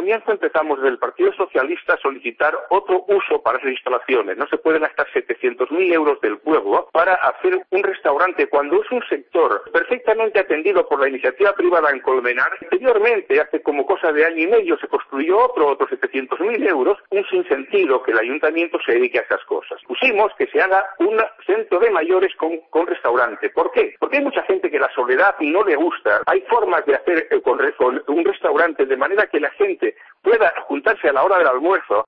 comienzo empezamos desde el Partido Socialista a solicitar otro uso para esas instalaciones. No se pueden gastar 700.000 euros del pueblo para hacer un restaurante cuando es un sector perfectamente atendido por la iniciativa privada en Colmenar. Anteriormente, hace como cosa de año y medio, se construyó otros 700.000 euros. Un sinsentido que el ayuntamiento se dedique a esas cosas. Pusimos que se haga un centro de mayores con restaurante. ¿Por qué? Porque hay mucha gente que la soledad no le gusta. Hay formas de hacer con un restaurante de manera que la gente pueda juntarse a la hora del almuerzo